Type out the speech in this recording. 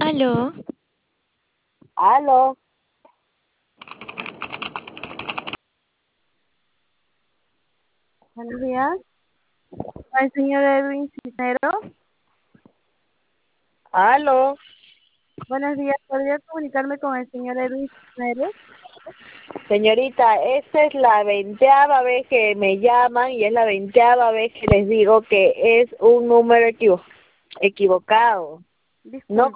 Aló. Aló. Buenos días. ¿El señor Edwin Cisneros? Aló. Buenos días. ¿Podría comunicarme con el señor Edwin Cisneros? Señorita, esta es la 20ª vez que me llaman y es la 20ª vez que les digo que es un número equivocado. Disculpe. No